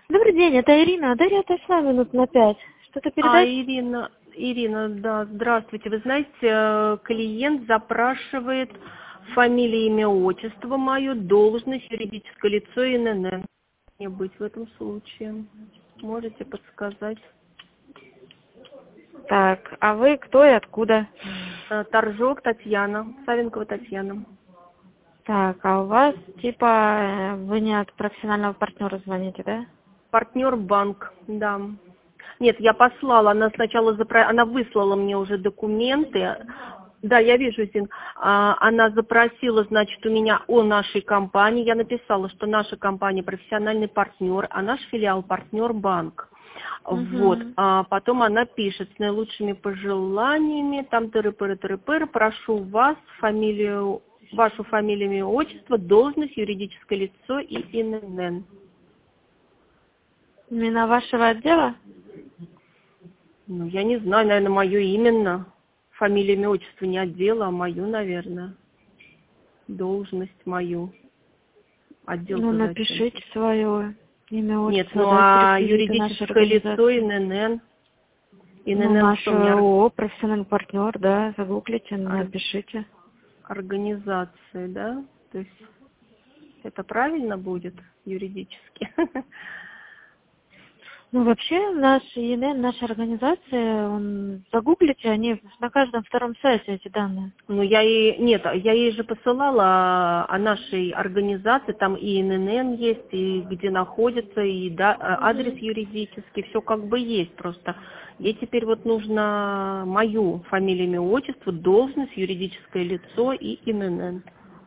Добрый день, это Ирина. Дарья отошла минут на 5. Что-то передать? Ирина, да, здравствуйте. Вы знаете, клиент запрашивает фамилию, имя, отчество мое, должность, юридическое лицо и ИНН. Не быть в этом случае. Можете подсказать? Так, а вы кто и откуда? Торжок Татьяна, Савенкова Татьяна. Так, а у вас, типа, вы не от профессионального партнера звоните, да? Партнер банк, да. Нет, я послала, она сначала она выслала мне уже документы. Да, я вижу, Зин. Она запросила, значит, у меня о нашей компании. Я написала, что наша компания профессиональный партнер, а наш филиал партнер банк. Вот. Угу. А потом она пишет: с наилучшими пожеланиями, там тыры-пыры, прошу вас, вашу фамилию, имя, отчество, должность, юридическое лицо и ИНН. Именно вашего отдела? Ну, я не знаю, наверное, мое именно. Фамилия, имя, отчество не отдела, а мою, наверное. Должность мою. Ну, Отдел-то зачем? напишите свое имя, Нет, отчество, ну дайте а реквизиты нашей юридическое лицо организации. ИНН. Ну, ИНН наш что мне? ООО, профессиональный партнер, да, загуглите, Ор- напишите. Организации, да? То есть это правильно будет юридически? Ну, вообще, наш ЕНН, наша организация, загуглите, они на каждом втором сайте эти данные. Ну, я ей же посылала о нашей организации, там и ИНН есть, и где находится, и да, адрес Мгм. юридический, все как бы есть, просто ей теперь вот нужно мою фамилию, имя, отчество, должность, юридическое лицо и ИНН.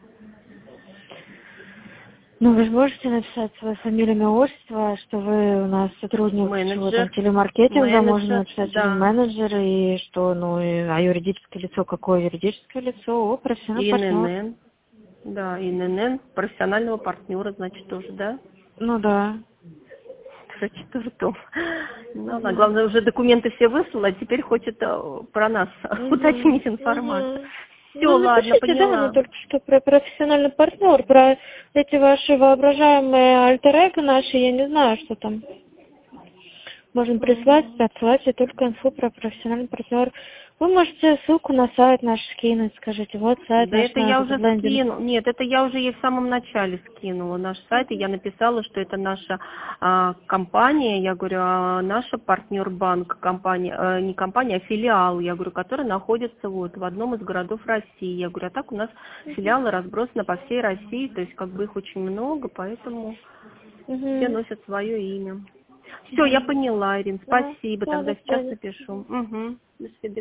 Ну, вы же можете написать свою фамилию, имя, отчество, что вы у нас сотрудник чего там, телемаркетинга, можно Менеджер, написать, или да, менеджер, и что, ну, а юридическое лицо, какое юридическое лицо? О, профессиональный партнер. ИНН, да, ИНН, профессионального партнера, значит, тоже, да? Ну, да. Четвертом. Ну, ладно, Мгм. главное, уже документы все выслала, а теперь хочет про нас Мгм. уточнить информацию. Мгм. Все, Ну, ладно, напишите, да, но поняла. только что про профессиональный партнер, про эти ваши воображаемые альтер-эго наши, я не знаю, что там. Можем прислать, Мгм. отсылайте только инфу про профессиональный партнер. Вы можете ссылку на сайт наш скинуть, скажите, вот сайт Да наш это на я этот уже лендинг. скинула. Нет, это я уже ей в самом начале скинула наш сайт, и я написала, что это наша компания, я говорю, наша партнер-банк, компания, не компания, а филиал, я говорю, который находится вот в одном из городов России. Я говорю, а так у нас филиалы разбросаны по всей России, то есть как бы их очень много, поэтому все Угу. носят свое имя. Все, я Угу. поняла, Ирин, Ага. спасибо, Да, тогда до сейчас свидания. напишу. Угу. До свидания.